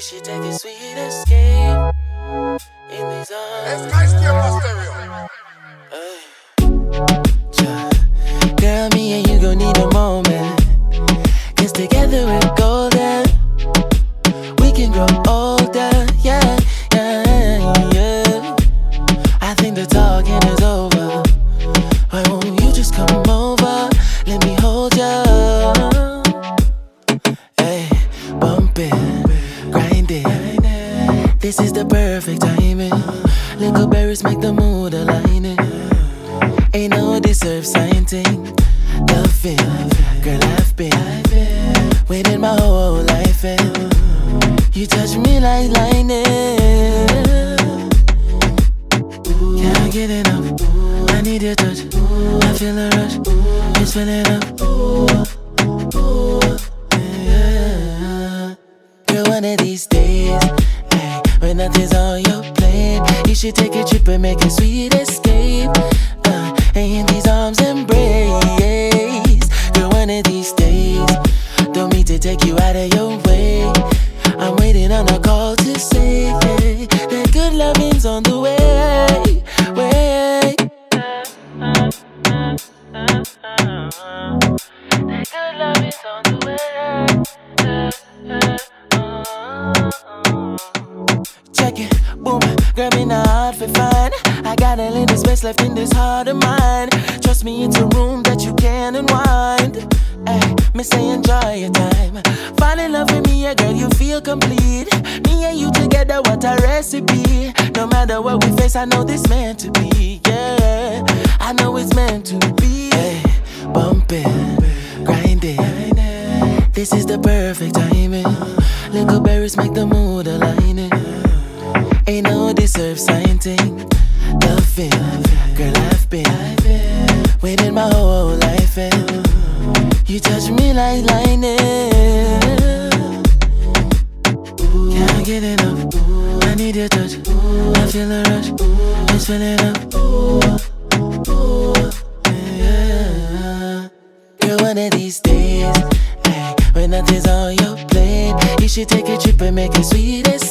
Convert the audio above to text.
should take a sweet escape in these arms. Girl, me and you gon' need a moment, 'cause together we're golden. We can grow older, yeah, yeah, yeah. I think the talking is over. Why won't you just come over? Let me hold ya. Hey, bump it, grind it. This is the perfect timing. Little berries make the mood aligning. Ain't no deserve sign thing. Love it, girl, I've been waiting my whole life, and you touch me like lightning. Can't get enough. I need your touch. I feel a rush. It's filling up. Yeah. Girl, one of these days, hey, when nothing's on your plate, you should take a trip and make a sweet escape. In these arms embrace. Girl, one of these days, don't mean to take you out of your way. I'm waiting on a call to say that good loving's on the way. That good loving's on the way. Check it, boom, girl, me not hard for fine. I got a little space left in this heart of mine. Trust me, it's a room that you can unwind. Ay, me say enjoy your time. Fall in love with me, yeah, girl, you feel complete. Me and you together, what a recipe. No matter what we face, I know this meant to be. Yeah, I know it's meant to be. Hey, bump it, grind it. This is the perfect timing. Little berries make the mood aligning. Ain't no deserve sign thing. Love it, girl, I've been waiting my whole life, and you touch me like lightning. Can't get enough. I need your touch. I feel a rush. It's filling up. Yeah. Girl, one of these days, hey, when nothing's on your plate, you should take a trip and make a sweet escape.